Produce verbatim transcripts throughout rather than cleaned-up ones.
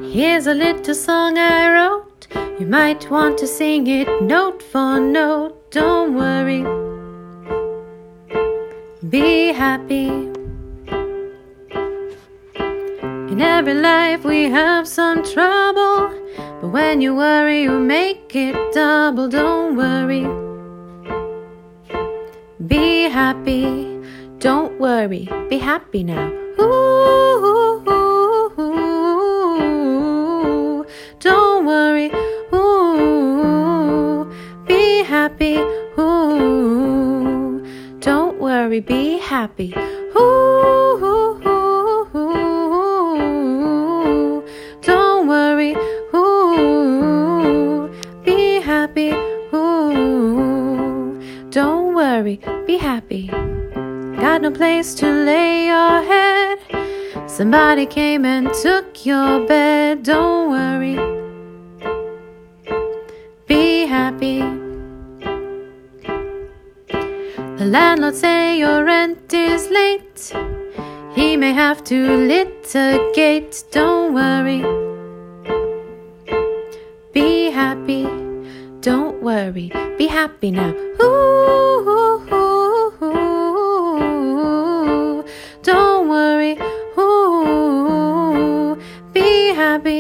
Here's a little song I wrote. You might want to sing it note for note. Don't worry, be happy. In every life we have some trouble, but when you worry you make it double. Don't worry, be happy. Don't worry, be happy now. Ooh, ooh, ooh, ooh. Don't worry, ooh, be happy. Ooh, don't worry, be happy. Ooh, ooh, ooh, ooh. Don't worry, ooh, be happy. Ooh, don't worry, be happy. Got no place to lay your head. Somebody came and took your bed. Don't worry, be happy. The landlord say your rent is late. He may have to litigate. Don't worry, be happy. Don't worry, be happy now. Ooh, ooh, ooh, ooh. Don't worry, ooh, be happy.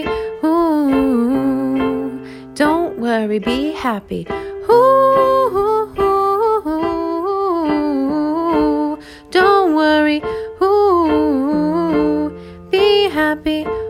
Ooh, don't worry, be happy. Ooh, ooh, ooh, ooh. Don't worry, ooh, be happy.